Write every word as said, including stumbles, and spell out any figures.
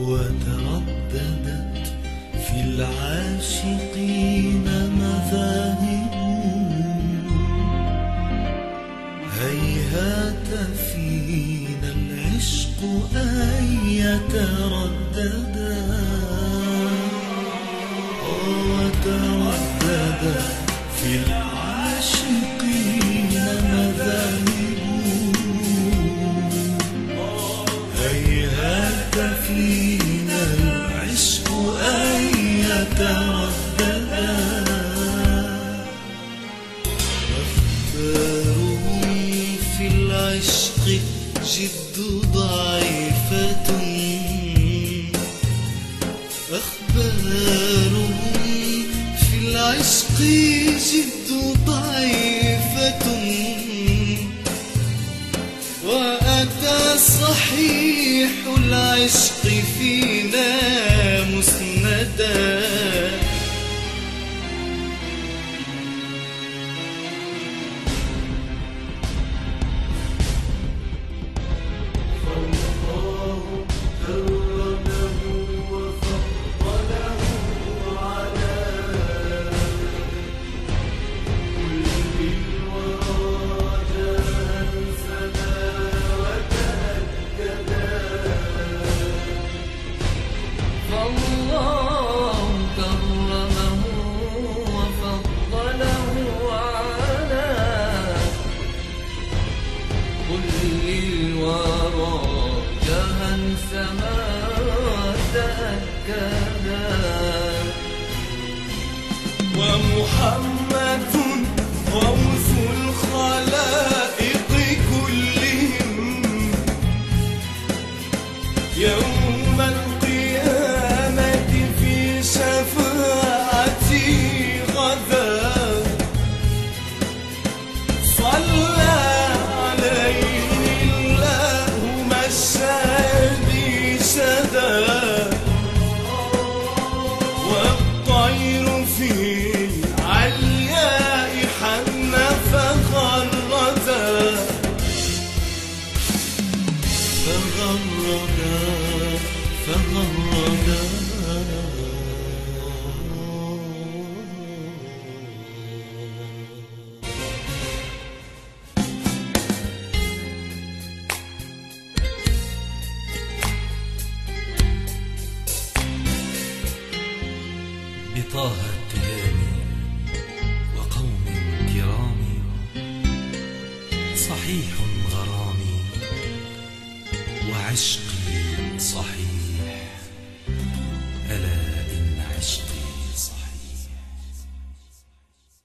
وترددت في العاشقين مذاهب، هيهات فينا العشق أن يترددا، وترددت في العاشقين مذاهب، هيهات فينا العشق أن يترددا، أخبارهم في العشق جد ضعيفة، أخبارهم في العشق جد ضعيفة، وأتى صحيح العشق فينا مسندا، فالله كرمه وفضله على كل الورى جاء سما وتأكدا، فالله كرمه وفضله على كل الورى جاء سما وتأكدا، ومحمد غوث الخلائق كلهم، يوم القيامة في شفاعتي غدا، صلى عليه الله مشهدي شدا، والطير في العلياء حن فغردا، فغردا فغردا. بطه التلامي وقوم كرام، صحيح غرامي وعشقي صحيح.